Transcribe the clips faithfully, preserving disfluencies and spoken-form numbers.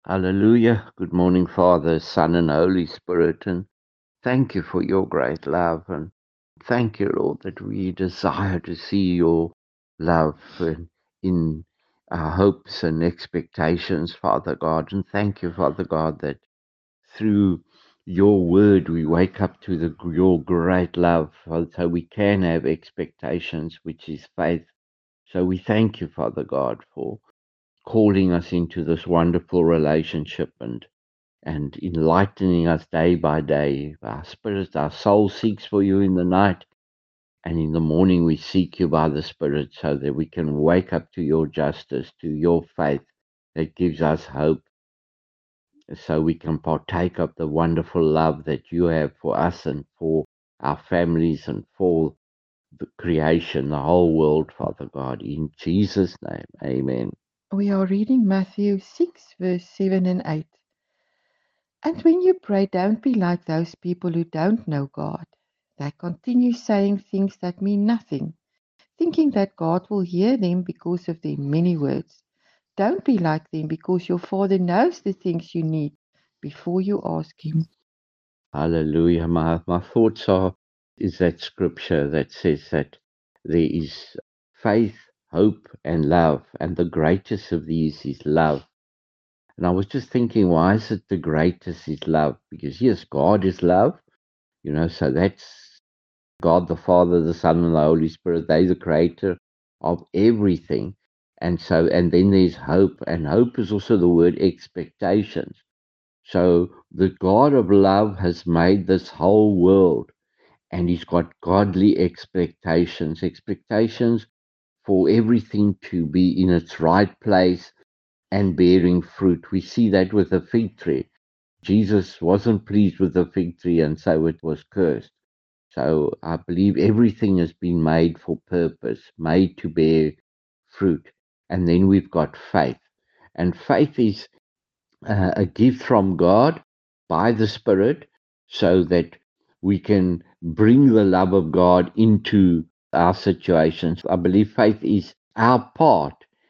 Hallelujah. Good morning, Father, Son, and Holy Spirit. And thank you for your great love. And thank you, Lord, that we desire to see your love in, in our hopes and expectations, Father God. And thank you, Father God, that through your word we wake up to the, your great love, so we can have expectations, which is faith. So we thank you, Father God, for calling us into this wonderful relationship and and enlightening us day by day. Our spirit, our soul seeks for you in the night, and in the morning we seek you by the Spirit so that we can wake up to your justice, to your faith that gives us hope, so we can partake of the wonderful love that you have for us and for our families and for the creation, the whole world, Father God. In Jesus' name, amen. We are reading Matthew six, verse seven and eight. And when you pray, don't be like those people who don't know God. They continue saying things that mean nothing, thinking that God will hear them because of their many words. Don't be like them because your Father knows the things you need before you ask Him. Hallelujah. My, my thoughts are is that scripture that says that there is faith, hope, and love, and the greatest of these is love. And I was just thinking, why is it the greatest is love? Because yes, God is love, you know, so that's God the Father, the Son, and the Holy Spirit. They're the creator of everything. And so, and then there's hope, and hope is also the word expectations. So the God of love has made this whole world, and he's got godly expectations, expectations for everything to be in its right place and bearing fruit. We see that with the fig tree. Jesus wasn't pleased with the fig tree, and so it was cursed. So I believe everything has been made for purpose, made to bear fruit. And then we've got faith. And faith is uh, a gift from God by the Spirit so that we can bring the love of God into our situations. I believe faith is our part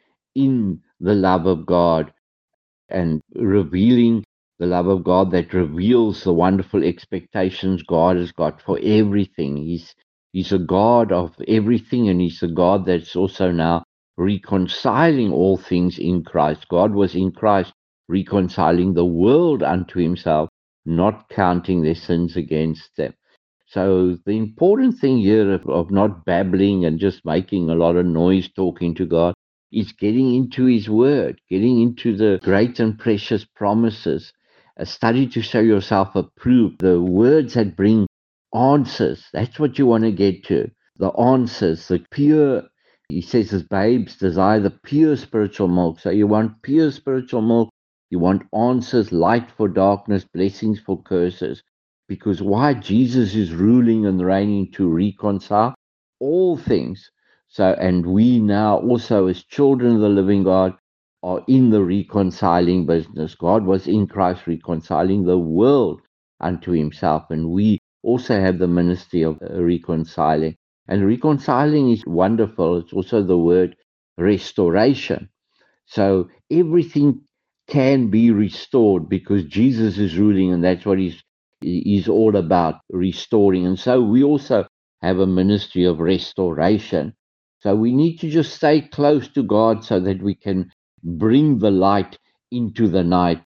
in the love of God and revealing the love of God that reveals the wonderful expectations God has got for everything. He's He's a God of everything, and He's a God that's also now reconciling all things in Christ. God was in Christ reconciling the world unto Himself, not counting their sins against them. So the important thing here of, of not babbling and just making a lot of noise talking to God is getting into His Word, getting into the great and precious promises. A study to show yourself approved. The words that bring answers. That's what you want to get to. The answers, the pure. He says, as babes desire the pure spiritual milk. So you want pure spiritual milk. You want answers, light for darkness, blessings for curses. Because why? Jesus is ruling and reigning to reconcile all things. So, and we now also, as children of the living God, are in the reconciling business. God was in Christ reconciling the world unto Himself, and we also have the ministry of uh, reconciling. And reconciling is wonderful. It's also the word restoration. So everything can be restored because Jesus is ruling, and that's what he's he's all about, restoring. And so we also have a ministry of restoration. So we need to just stay close to God so that we can bring the light into the night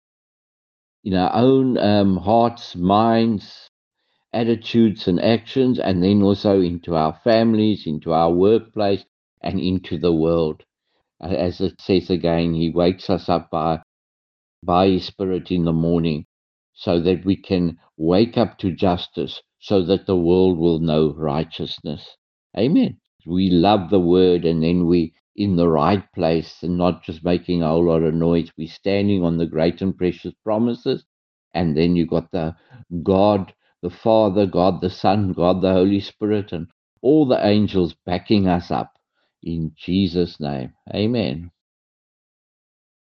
in our own um, hearts, minds, attitudes, and actions, and then also into our families, into our workplace, and into the world. As it says again, He wakes us up by by His Spirit in the morning so that we can wake up to justice, so that the world will know righteousness. Amen. We love the word, and then we in the right place and not just making a whole lot of noise. We're standing on the great and precious promises. And then you got the God, the Father, God the Son, God the Holy Spirit, and all the angels backing us up in Jesus' name. Amen.